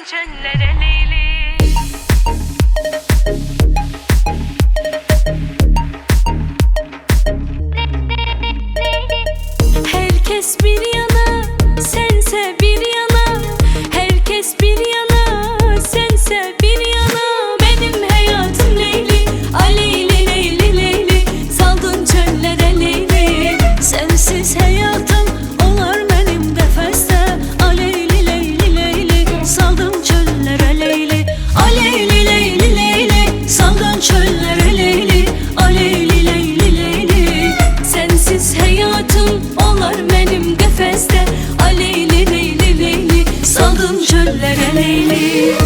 çöllere Leyli. Herkes bir yana, sense bir yana. Herkes bir yana, sense bir yana. Benim hayatım Leyli, Leyli, Leyli, Leyli. Saldın çöllere Leyli. Sensiz hayatım olar benim defeste. Leyli, Leyli, Leyli. Saldın çöllere Leyli. Leyli, Leyli, Leyli. Saldın çöllere Leyli. Leyli, Leyli, Leyli. Sensiz hayatım olar benim defeste. Leyli, Leyli, Leyli. Saldın çöllere Leyli.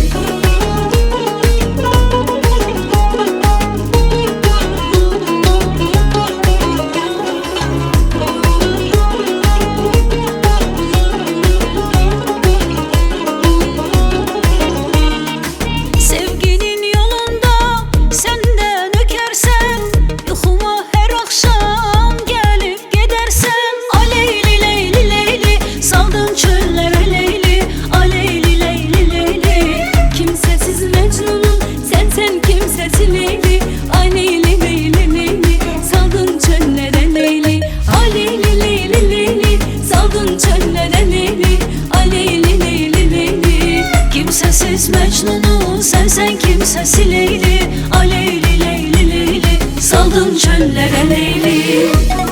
Sevginin yolunda senden ökersen, yuxuma her akşam gelip gidersen. Leyli, Leyli, Leyli. Saldın çöllere Leyli. Leyli, Leyli, Leyli. Kimsesiz Mecnun'um sen kimsesiz Leyli. Leyli, Leyli, Leyli. Saldın çöllere Leyli. Leyli, Leyli, Leyli. Saldın çöllere Leyli. Leyli, Leyli, Leyli. Kimsesiz Mecnun'um sen kimsesiz Leyli. Leyli, Leyli, Leyli. Saldın çöllere Leyli.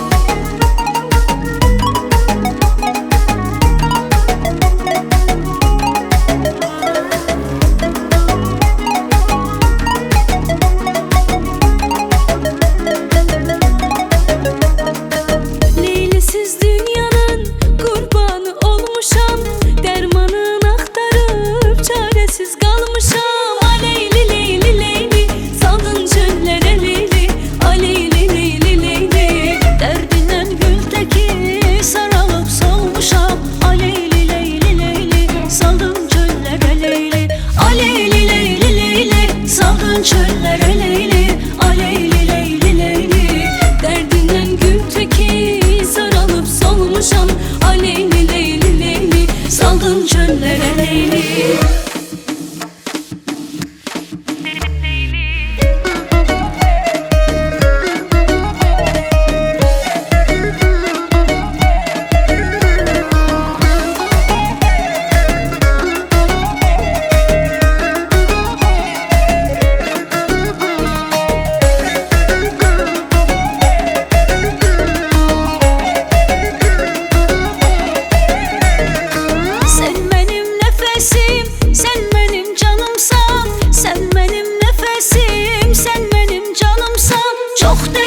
Leylisiz dünyanın kurbanı olmuşam. Dermanını aktarıp çaresiz kalmışam. Leyli, Leyli, Leyli. Saldın çöllere Leyli. Leyli, Leyli, Leyli. Derdinden güldeki sarılıp solmuşam. Leyli, Leyli, Leyli. Saldın çöllere Leyli. Leyli, Leyli, Leyli. Saldın çöllere Leyli. Leyli, Leyli, Leyli. Derdinden güldeki sarılıp solmuşam. Leyli, Leyli, Leyli. Saldın çöllere Leyli. Sen benim nefesim, sen benim canımsan. Sen benim nefesim, sen benim canımsan. Çok